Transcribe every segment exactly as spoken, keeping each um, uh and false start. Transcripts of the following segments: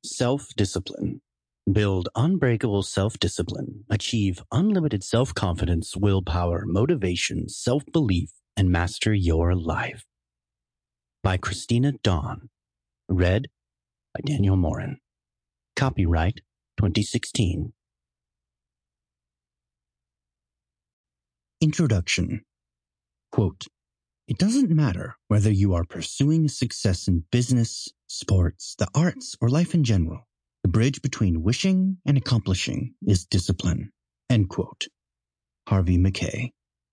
Self-discipline. Build unbreakable self-discipline. Achieve unlimited self-confidence, willpower, motivation, self-belief, and master your life. By Christina Dawn. Read by Daniel Morin. Copyright twenty sixteen. Introduction. Quote, "It doesn't matter whether you are pursuing success in business, sports, the arts, or life in general. The bridge between wishing and accomplishing is discipline." End quote. Harvey Mackay.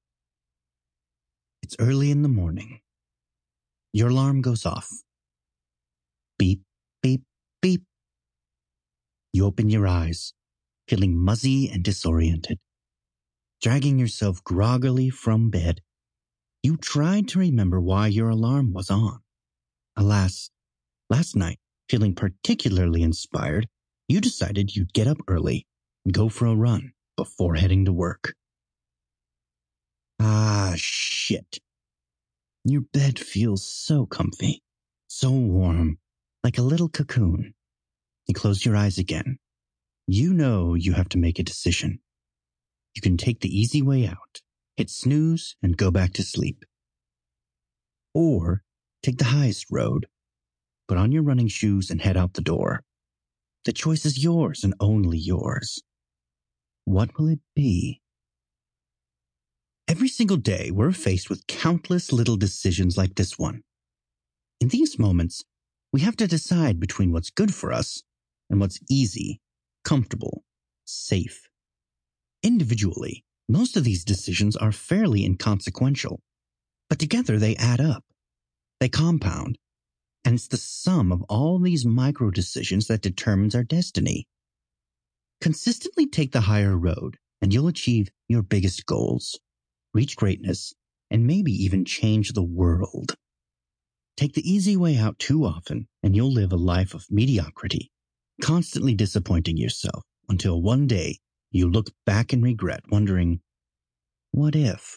It's early in the morning. Your alarm goes off. Beep, beep, beep. You open your eyes, feeling muzzy and disoriented. Dragging yourself groggily from bed, you tried to remember why your alarm was on. Alas, last night, feeling particularly inspired, you decided you'd get up early and go for a run before heading to work. Ah, shit. Your bed feels so comfy, so warm, like a little cocoon. You close your eyes again. You know you have to make a decision. You can take the easy way out, hit snooze, and go back to sleep. Or take the highest road, put on your running shoes and head out the door. The choice is yours and only yours. What will it be? Every single day, we're faced with countless little decisions like this one. In these moments, we have to decide between what's good for us and what's easy, comfortable, safe. Individually, most of these decisions are fairly inconsequential, but together they add up. They compound, and it's the sum of all these micro decisions that determines our destiny. Consistently take the higher road, and you'll achieve your biggest goals, reach greatness, and maybe even change the world. Take the easy way out too often, and you'll live a life of mediocrity, constantly disappointing yourself until one day you look back in regret, wondering, what if?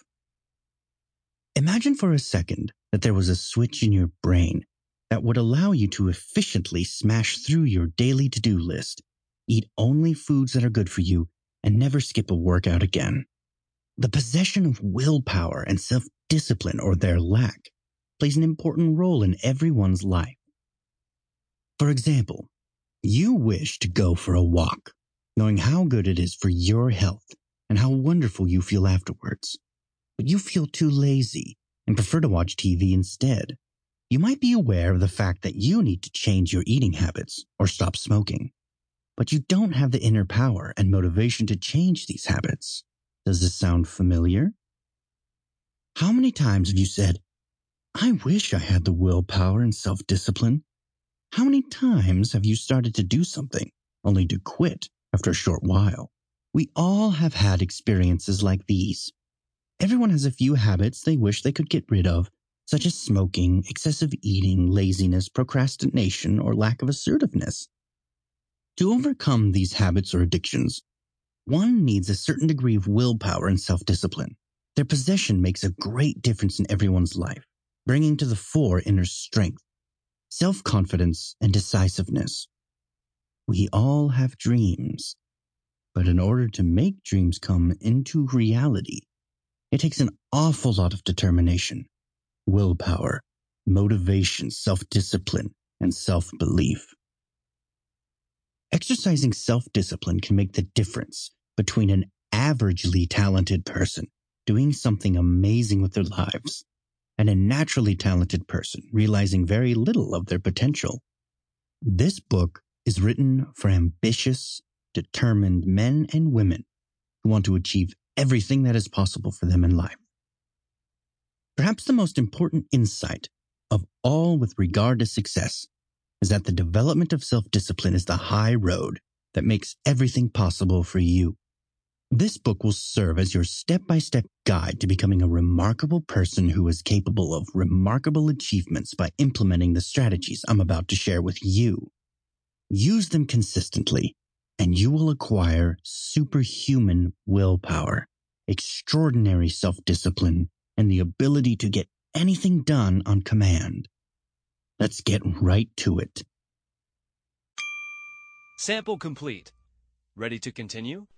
Imagine for a second that there was a switch in your brain that would allow you to efficiently smash through your daily to-do list, eat only foods that are good for you, and never skip a workout again. The possession of willpower and self-discipline, or their lack, plays an important role in everyone's life. For example, you wish to go for a walk, knowing how good it is for your health and how wonderful you feel afterwards. But you feel too lazy and prefer to watch T V instead. You might be aware of the fact that you need to change your eating habits or stop smoking, but you don't have the inner power and motivation to change these habits. Does this sound familiar? How many times have you said, "I wish I had the willpower and self-discipline"? How many times have you started to do something only to quit after a short while? We all have had experiences like these. Everyone has a few habits they wish they could get rid of, such as smoking, excessive eating, laziness, procrastination, or lack of assertiveness. To overcome these habits or addictions, one needs a certain degree of willpower and self-discipline. Their possession makes a great difference in everyone's life, bringing to the fore inner strength, self-confidence, and decisiveness. We all have dreams, but in order to make dreams come into reality, it takes an awful lot of determination, willpower, motivation, self-discipline, and self-belief. Exercising self-discipline can make the difference between an averagely talented person doing something amazing with their lives and a naturally talented person realizing very little of their potential. This book is written for ambitious, determined men and women who want to achieve everything that is possible for them in life. Perhaps the most important insight of all with regard to success is that the development of self-discipline is the high road that makes everything possible for you. This book will serve as your step-by-step guide to becoming a remarkable person who is capable of remarkable achievements by implementing the strategies I'm about to share with you. Use them consistently, and you will acquire superhuman willpower, extraordinary self-discipline, and the ability to get anything done on command. Let's get right to it. Sample complete. Ready to continue?